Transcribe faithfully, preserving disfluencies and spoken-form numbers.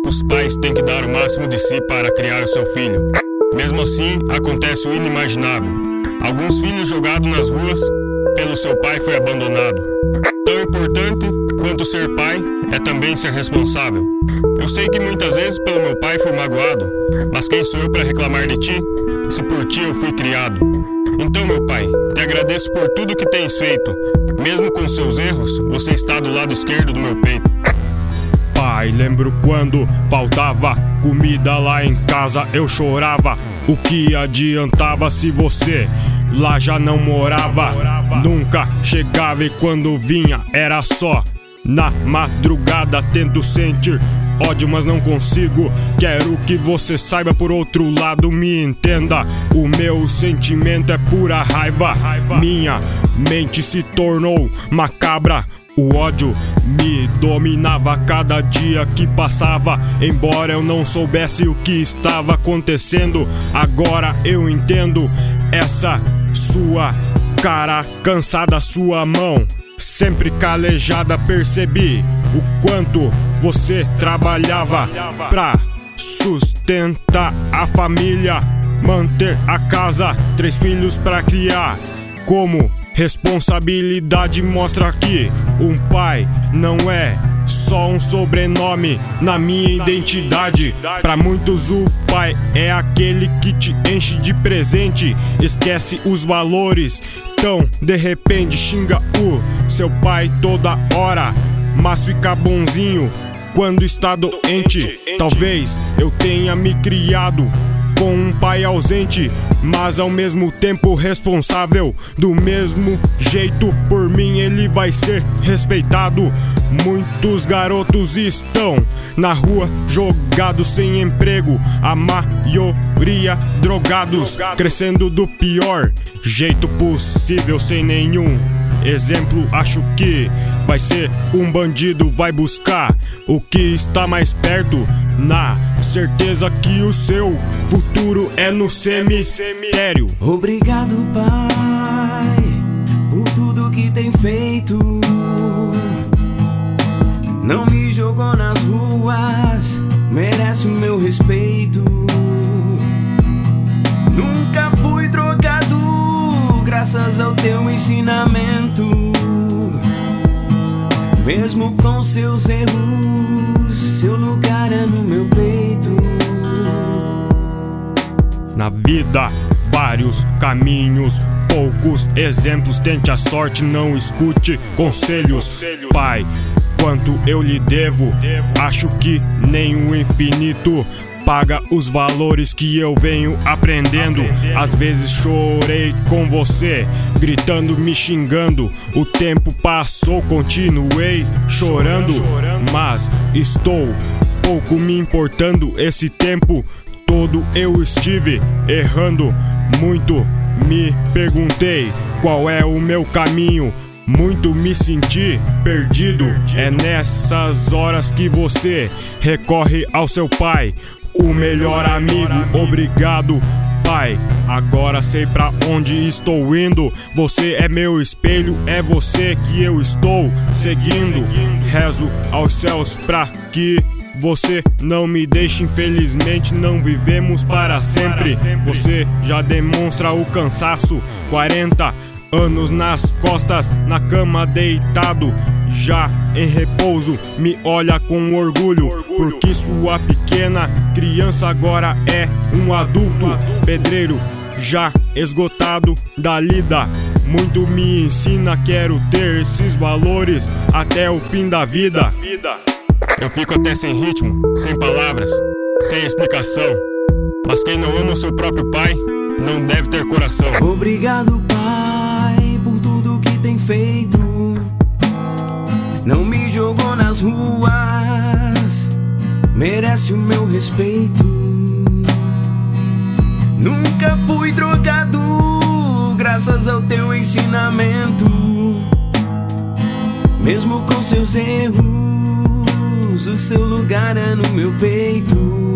Os pais têm que dar o máximo de si para criar o seu filho. Mesmo assim, acontece o inimaginável. Alguns filhos jogados nas ruas pelo seu pai foi abandonado. Tão importante quanto ser pai é também ser responsável. Eu sei que muitas vezes pelo meu pai fui magoado, mas quem sou eu para reclamar de ti, se por ti eu fui criado? Então, meu pai, te agradeço por tudo que tens feito. Mesmo com seus erros, você está do lado esquerdo do meu peito. Pai, lembro quando faltava comida lá em casa, eu chorava. O que adiantava se você lá já não morava? Nunca chegava e quando vinha era só na madrugada. Tento sentir ódio, mas não consigo. Quero que você saiba, por outro lado me entenda. O meu sentimento é pura raiva. Minha mente se tornou macabra. O ódio me dominava cada dia que passava. Embora eu não soubesse o que estava acontecendo, agora eu entendo. Essa sua cara cansada, sua mão sempre calejada, percebi o quanto você trabalhava pra sustentar a família, manter a casa, três filhos pra criar. Como responsabilidade mostra que um pai não é só um sobrenome na minha identidade. Pra muitos o pai é aquele que te enche de presente, esquece os valores. Então de repente xinga o seu pai toda hora, mas fica bonzinho quando está doente. Talvez eu tenha me criado com um pai ausente, mas ao mesmo tempo responsável. Do mesmo jeito, por mim ele vai ser respeitado. Muitos garotos estão na rua jogados sem emprego, a maioria drogados, crescendo do pior jeito possível, sem nenhum exemplo. Acho que vai ser um bandido, vai buscar o que está mais perto, na certeza que o seu futuro é no cemitério. Obrigado, pai, por tudo que tem feito. Não me jogou nas ruas, merece o meu respeito. Nunca fui drogado, graças ao teu ensinamento. Mesmo com seus erros, seu lugar é no meu peito. Na vida, vários caminhos, poucos exemplos. Tente a sorte, não escute conselhos. Pai, quanto eu lhe devo? Acho que nem o infinito paga os valores que eu venho aprendendo. Às vezes chorei com você, gritando, me xingando. O tempo passou, continuei chorando, mas estou pouco me importando. Esse tempo todo eu estive errando muito. Me perguntei qual é o meu caminho. Muito me senti perdido. É nessas horas que você recorre ao seu pai, o melhor amigo. Obrigado, pai. Agora sei pra onde estou indo. Você é meu espelho, é você que eu estou seguindo. Rezo aos céus pra que você não me deixe. Infelizmente não vivemos para sempre. Você já demonstra o cansaço. Quarenta anos nas costas, na cama deitado, já em repouso. Me olha com orgulho, porque sua pequena criança agora é um adulto. Pedreiro já esgotado da lida, muito me ensina. Quero ter esses valores até o fim da vida. Eu fico até sem ritmo, sem palavras, sem explicação. Mas quem não ama o seu próprio pai não deve ter coração. Obrigado, pai, por tudo que tem feito. Não me jogou nas ruas, merece o meu respeito. Nunca fui drogado, graças ao teu ensinamento. Mesmo com seus erros, o seu lugar é no meu peito.